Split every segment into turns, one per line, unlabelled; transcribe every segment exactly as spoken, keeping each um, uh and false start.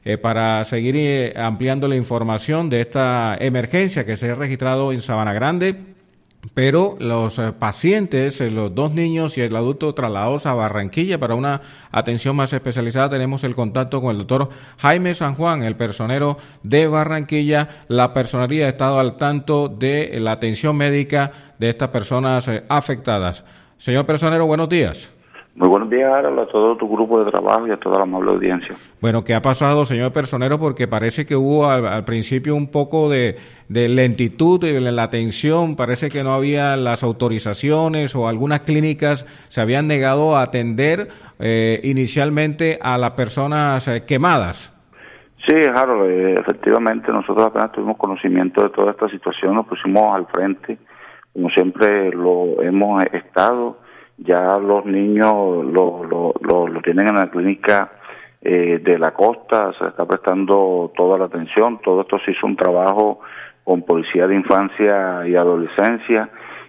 eh, para seguir eh, ampliando la información de esta emergencia que se ha registrado en Sabana Grande. Pero los eh, pacientes, eh, los dos niños y el adulto trasladados a Barranquilla para una atención más especializada, tenemos el contacto con el doctor Jaime San Juan, el personero de Barranquilla. La personería ha estado al tanto de la atención médica de estas personas eh, afectadas. Señor personero, buenos días.
Muy buenos días, Harold, a todo tu grupo de trabajo y a toda la amable audiencia.
Bueno, ¿qué ha pasado, señor personero? Porque parece que hubo al, al principio un poco de, de lentitud en la atención, parece que no había las autorizaciones o algunas clínicas se habían negado a atender eh, inicialmente a las personas eh, quemadas.
Sí, Harold, eh, efectivamente nosotros apenas tuvimos conocimiento de toda esta situación, nos pusimos al frente, como siempre lo hemos estado. Ya los niños lo, lo, lo, lo tienen en la clínica eh, de la costa, se está prestando toda la atención. Todo esto se hizo un trabajo con Policía de Infancia y Adolescencia,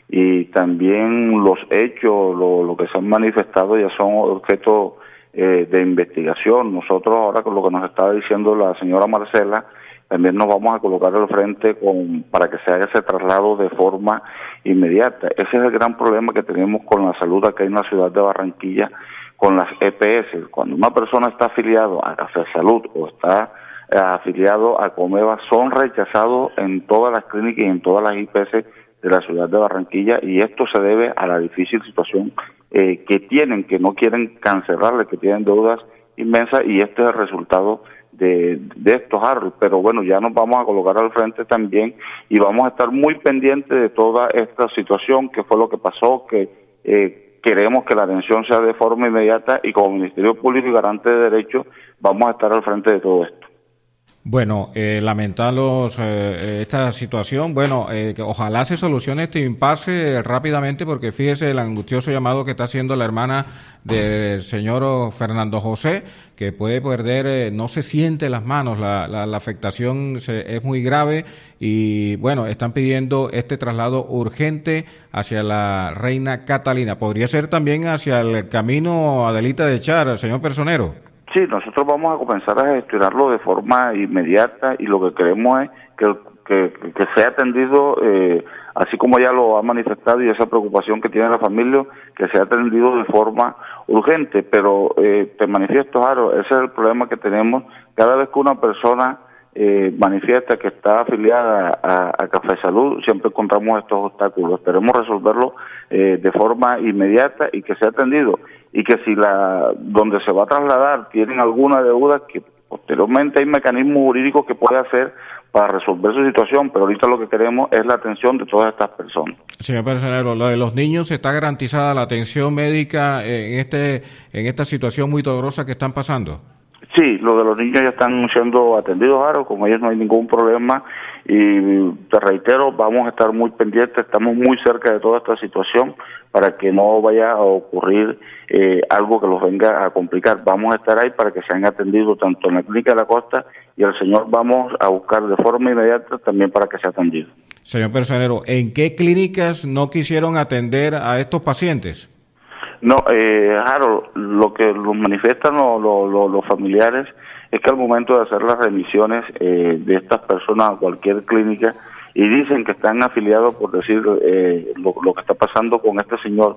y también los hechos, lo, lo que se han manifestado ya son objeto eh, de investigación. Nosotros ahora, con lo que nos estaba diciendo la señora Marcela, también nos vamos a colocar al frente con, para que se haga ese traslado de forma inmediata. Ese es el gran problema que tenemos con la salud acá en la ciudad de Barranquilla, con las E P S. Cuando una persona está afiliado a Café Salud o está eh, afiliado a Comeva, son rechazados en todas las clínicas y en todas las I P S de la ciudad de Barranquilla, y esto se debe a la difícil situación eh, que tienen, que no quieren cancelarle, que tienen deudas inmensas, y este es el resultado de, de estos árboles. Pero bueno, ya nos vamos a colocar al frente también y vamos a estar muy pendientes de toda esta situación, que fue lo que pasó, que eh, queremos que la atención sea de forma inmediata, y como Ministerio Público y Garante de Derechos vamos a estar al frente de todo esto.
Bueno, eh, lamentamos eh, esta situación. Bueno, eh, que ojalá se solucione este impasse rápidamente, porque fíjese el angustioso llamado que está haciendo la hermana del señor Fernando José, que puede perder, eh, no se siente las manos, la, la, la afectación se, es muy grave, y bueno, están pidiendo este traslado urgente hacia la Reina Catalina. ¿Podría ser también hacia el camino Adelita de Char, señor personero?
Sí, nosotros vamos a comenzar a gestionarlo de forma inmediata, y lo que queremos es que, que, que sea atendido, eh, así como ya lo ha manifestado, y esa preocupación que tiene la familia, que sea atendido de forma urgente. Pero eh, te manifiesto, Jaro, ese es el problema que tenemos. Cada vez que una persona eh, manifiesta que está afiliada a, a Café Salud, siempre encontramos estos obstáculos. Esperemos resolverlo eh, de forma inmediata y que sea atendido. Y que si la donde se va a trasladar tienen alguna deuda, que posteriormente hay mecanismos jurídicos que puede hacer para resolver su situación, pero ahorita lo que queremos es la atención de todas estas personas.
Señor personero, lo de los niños, ¿está garantizada la atención médica en este en esta situación muy dolorosa que están pasando?
Sí, lo de los niños ya están siendo atendidos, Aro, con ellos no hay ningún problema, y te reitero, vamos a estar muy pendientes, estamos muy cerca de toda esta situación para que no vaya a ocurrir eh, algo que los venga a complicar. Vamos a estar ahí para que sean atendidos tanto en la clínica de la costa, y el señor vamos a buscar de forma inmediata también para que sea atendido.
Señor personero, ¿en qué clínicas no quisieron atender a estos pacientes?
No, eh, Harold, lo que nos manifiestan lo, lo, lo, los familiares es que al momento de hacer las remisiones eh, de estas personas a cualquier clínica, y dicen que están afiliados, por decir eh, lo, lo que está pasando con este señor,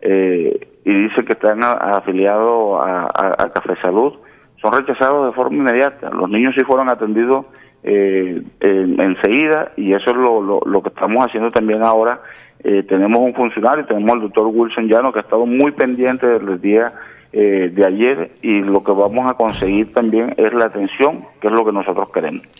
eh, y dicen que están a, a afiliados a, a, a Café Salud, son rechazados de forma inmediata. Los niños sí fueron atendidos eh, en, enseguida, y eso es lo, lo, lo que estamos haciendo también ahora. Eh, tenemos un funcionario, tenemos al doctor Wilson Llano, que ha estado muy pendiente desde el día eh, de ayer, y lo que vamos a conseguir también es la atención, que es lo que nosotros queremos.